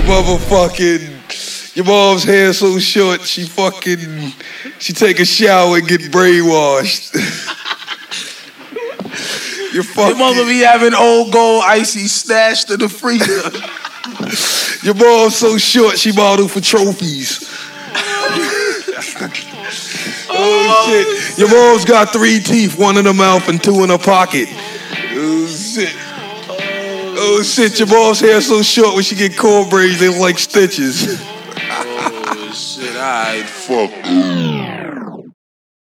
Your mom's hair so short, she take a shower and get brainwashed. Your mother be having Old Gold icy stashed in the freezer. Your mom's so short, she modeled for trophies. Oh shit. Your mom's got 3 teeth, 1 in her mouth and 2 in her pocket. Oh shit. Oh shit, your mom's hair so short when she get cornbraids, they look like stitches. Oh shit, alright, fuck.